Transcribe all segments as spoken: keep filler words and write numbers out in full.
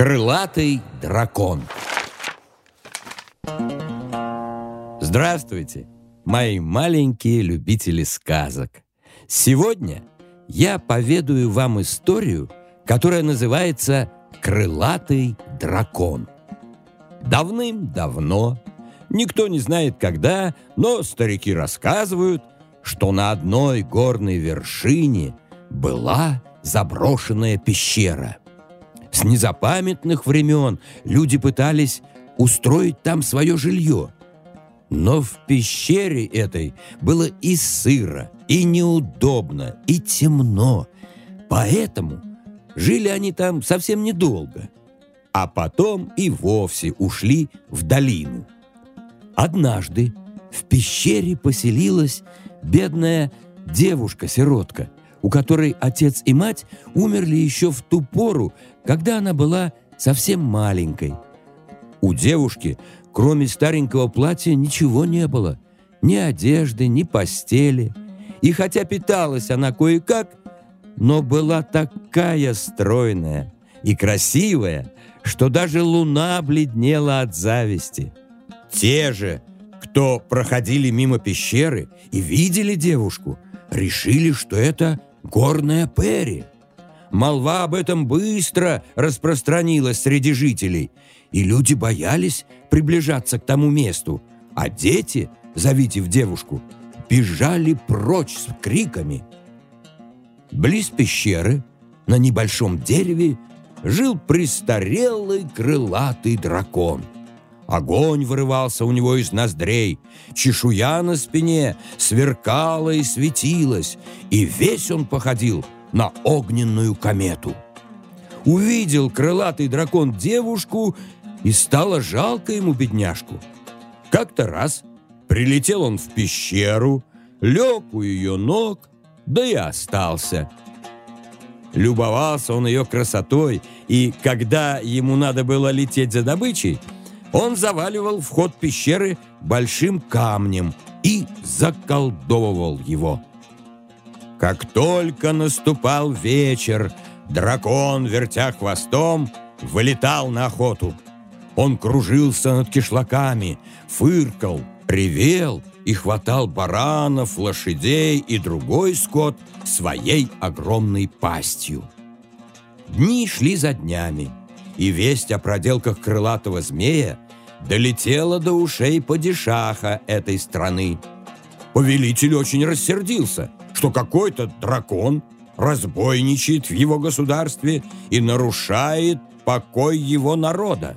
Крылатый дракон. Здравствуйте, мои маленькие любители сказок. Сегодня я поведаю вам историю, которая называется «Крылатый дракон». Давным-давно, никто не знает когда, но старики рассказывают, что на одной горной вершине была заброшенная пещера. С незапамятных времен люди пытались устроить там свое жилье. Но в пещере этой было и сыро, и неудобно, и темно. Поэтому жили они там совсем недолго, а потом и вовсе ушли в долину. Однажды в пещере поселилась бедная девушка-сиротка, у которой отец и мать умерли еще в ту пору, когда она была совсем маленькой. У девушки, кроме старенького платья, ничего не было. Ни одежды, ни постели. И хотя питалась она кое-как, но была такая стройная и красивая, что даже луна бледнела от зависти. Те же, кто проходили мимо пещеры и видели девушку, решили, что это горная Пери. Молва об этом быстро распространилась среди жителей, и люди боялись приближаться к тому месту, а дети, завидев девушку, бежали прочь с криками. Близ пещеры, на небольшом дереве, жил престарелый крылатый дракон. Огонь вырывался у него из ноздрей, чешуя на спине сверкала и светилась, и весь он походил на огненную комету. Увидел крылатый дракон девушку, и стало жалко ему бедняжку. Как-то раз прилетел он в пещеру, лег у ее ног, да и остался. Любовался он ее красотой, и когда ему надо было лететь за добычей, он заваливал вход пещеры большим камнем и заколдовывал его. Как только наступал вечер, дракон, вертя хвостом, вылетал на охоту. Он кружился над кишлаками, фыркал, ревел и хватал баранов, лошадей и другой скот своей огромной пастью. Дни шли за днями, и весть о проделках крылатого змея долетела до ушей падишаха этой страны. Повелитель очень рассердился, что какой-то дракон разбойничает в его государстве и нарушает покой его народа.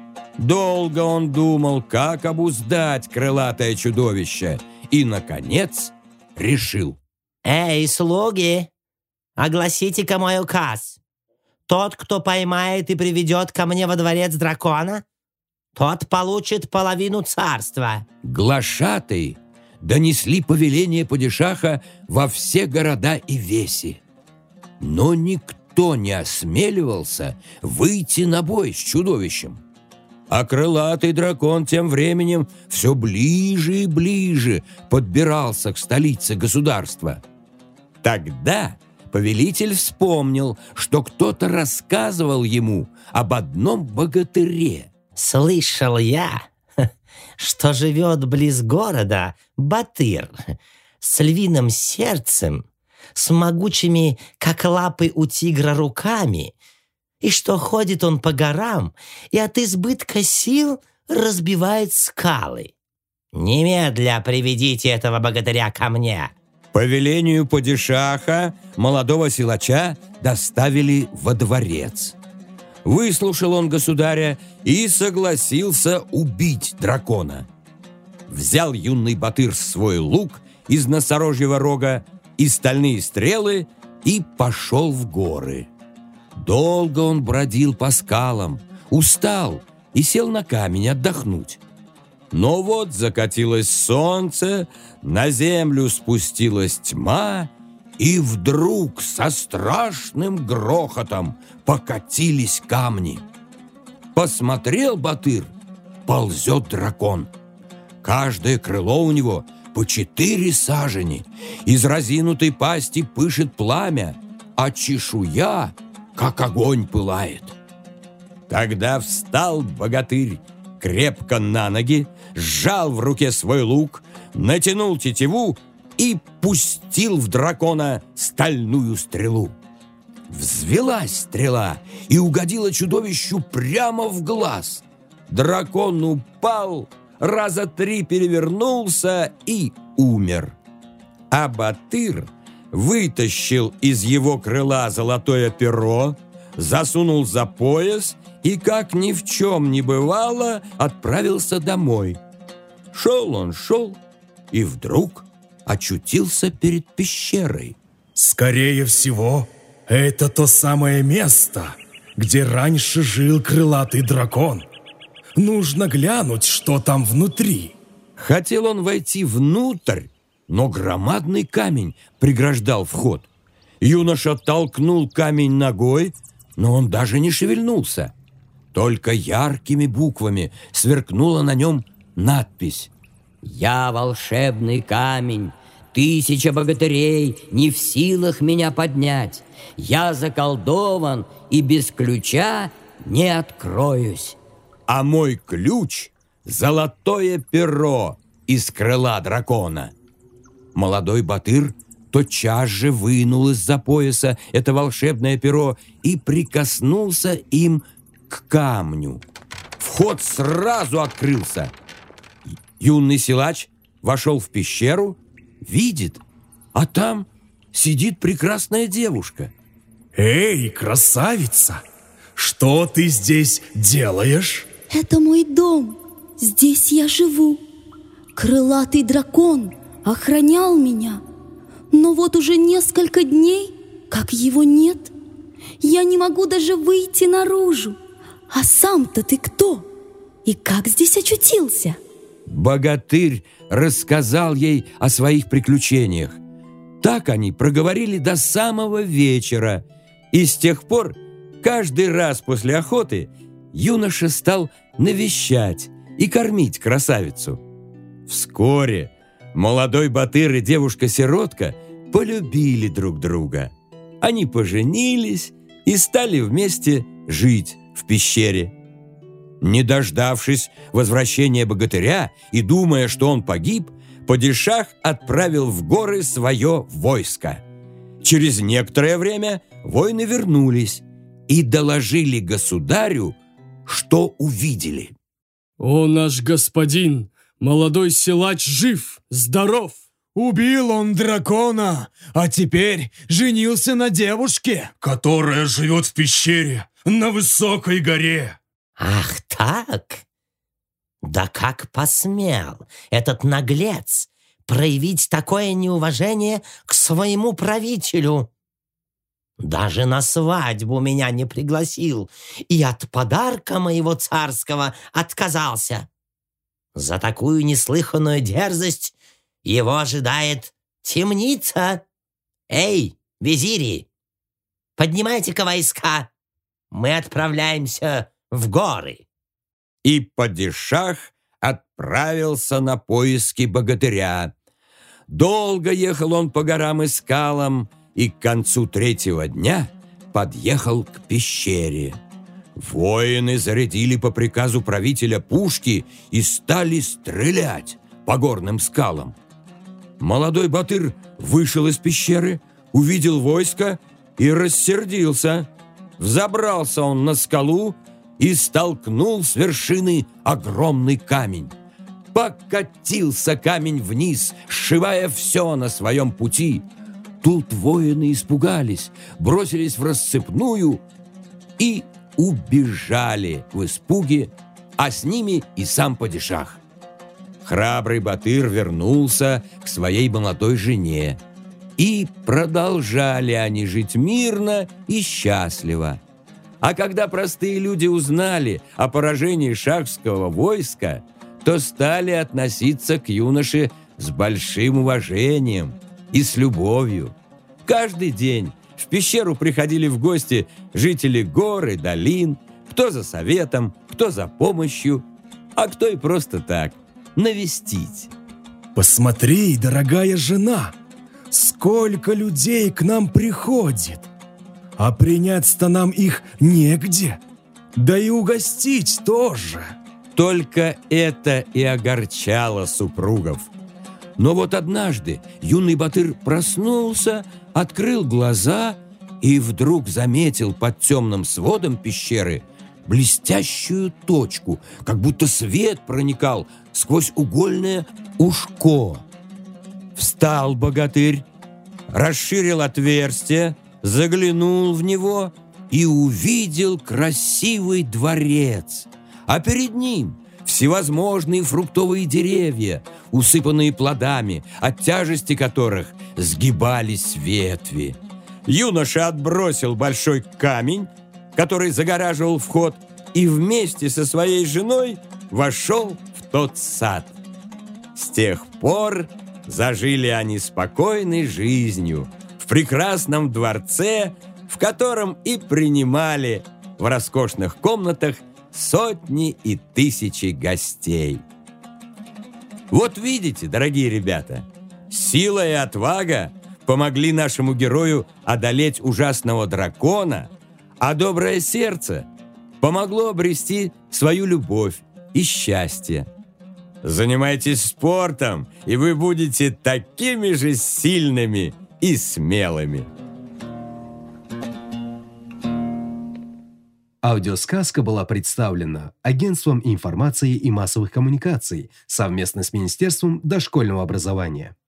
Долго он думал, как обуздать крылатое чудовище, и, наконец, решил. «Эй, слуги, огласите-ка мой указ. Тот, кто поймает и приведет ко мне во дворец дракона, тот получит половину царства». Глашатые донесли повеление падишаха во все города и веси. Но никто не осмеливался выйти на бой с чудовищем. А крылатый дракон тем временем все ближе и ближе подбирался к столице государства. Тогда повелитель вспомнил, что кто-то рассказывал ему об одном богатыре. «Слышал я, что живет близ города батыр с львиным сердцем, с могучими, как лапы у тигра, руками, и что ходит он по горам и от избытка сил разбивает скалы. Немедля приведите этого богатыря ко мне». По велению падишаха молодого силача доставили во дворец. Выслушал он государя и согласился убить дракона. Взял юный батыр свой лук из носорожьего рога и стальные стрелы и пошел в горы. Долго он бродил по скалам, устал и сел на камень отдохнуть. Но вот закатилось солнце, на землю спустилась тьма, и вдруг со страшным грохотом покатились камни. Посмотрел батыр, ползет дракон. Каждое крыло у него по четыре сажени, из разинутой пасти пышет пламя, а чешуя, как огонь, пылает. Тогда встал богатырь крепко на ноги, сжал в руке свой лук, натянул тетиву и пустил в дракона стальную стрелу. Взвелась стрела и угодила чудовищу прямо в глаз. Дракон упал, раза три перевернулся и умер. А Батыр вытащил из его крыла золотое перо, засунул за пояс и, как ни в чем не бывало, отправился домой. Шел он, шел, и вдруг очутился перед пещерой. Скорее всего, это то самое место, где раньше жил крылатый дракон. Нужно глянуть, что там внутри. Хотел он войти внутрь, но громадный камень преграждал вход. Юноша толкнул камень ногой, но он даже не шевельнулся. Только яркими буквами сверкнула на нем надпись: «Я волшебный камень, тысяча богатырей не в силах меня поднять. Я заколдован и без ключа не откроюсь. А мой ключ — золотое перо из крыла дракона». Молодой Батыр тотчас же вынул из-за пояса это волшебное перо и прикоснулся им к камню. Вход сразу открылся. Юный силач вошел в пещеру, видит, а там сидит прекрасная девушка. Эй, красавица, что ты здесь делаешь? Это мой дом, здесь я живу. Крылатый дракон охранял меня, но вот уже несколько дней, как его нет. Я не могу даже выйти наружу. А сам-то ты кто? И как здесь очутился? Богатырь рассказал ей о своих приключениях. Так они проговорили до самого вечера. И с тех пор, каждый раз после охоты, юноша стал навещать и кормить красавицу. Вскоре молодой Батыр и девушка-сиротка полюбили друг друга. Они поженились и стали вместе жить в пещере. Не дождавшись возвращения богатыря и думая, что он погиб, падишах отправил в горы свое войско. Через некоторое время воины вернулись и доложили государю, что увидели. «О, наш господин, молодой силач жив, здоров!» Убил он дракона, а теперь женился на девушке, Которая живет в пещере на высокой горе. Ах так? Да как посмел этот наглец проявить такое неуважение к своему правителю? Даже на свадьбу меня не пригласил и от подарка моего царского отказался. За такую неслыханную дерзость его ожидает темница. Эй, визири, поднимайте-ка войска, мы отправляемся в горы. И падишах отправился на поиски богатыря. Долго ехал он по горам и скалам, и к концу третьего дня подъехал к пещере. Воины зарядили по приказу правителя пушки и стали стрелять по горным скалам. Молодой Батыр вышел из пещеры, увидел войско и рассердился. Взобрался он на скалу и столкнул с вершины огромный камень. Покатился камень вниз, сшибая все на своем пути. Тут воины испугались, бросились в рассыпную и убежали в испуге, а с ними и сам падишах. Храбрый Батыр вернулся к своей молодой жене, и продолжали они жить мирно и счастливо. А когда простые люди узнали о поражении шахского войска, то стали относиться к юноше с большим уважением и с любовью. Каждый день в пещеру приходили в гости жители гор и долин, кто за советом, кто за помощью, а кто и просто так, навестить. Посмотри, дорогая жена, сколько людей к нам приходит, а принять-то нам их негде. Да и угостить тоже. Только это и огорчало супругов. Но вот однажды юный Батыр проснулся, открыл глаза и вдруг заметил под темным сводом пещеры блестящую точку, как будто свет проникал сквозь угольное ушко. Встал богатырь, расширил отверстие, заглянул в него и увидел красивый дворец, а перед ним всевозможные фруктовые деревья, усыпанные плодами, от тяжести которых сгибались ветви. Юноша отбросил большой камень, который загораживал вход, и вместе со своей женой вошел в тот сад. С тех пор зажили они спокойной жизнью в прекрасном дворце, в котором и принимали в роскошных комнатах сотни и тысячи гостей. Вот видите, дорогие ребята, сила и отвага помогли нашему герою одолеть ужасного дракона, а доброе сердце помогло обрести свою любовь и счастье. Занимайтесь спортом, и вы будете такими же сильными и смелыми. Аудиосказка была представлена Агентством информации и массовых коммуникаций совместно с Министерством дошкольного образования.